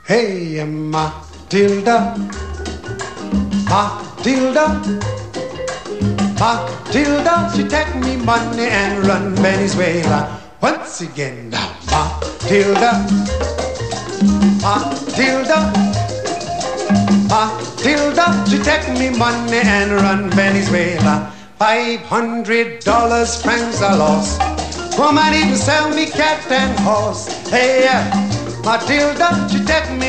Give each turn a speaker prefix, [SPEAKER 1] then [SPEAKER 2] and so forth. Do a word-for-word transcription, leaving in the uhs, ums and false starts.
[SPEAKER 1] Hey, Matilda, Matilda, Matilda, she take me money and run Venezuela. Once again now, Matilda, Matilda, Matilda, she take me money and run Venezuela. Five hundred dollars, francs I lost. Woman even sell me cat and horse. Hey, Matilda, she take me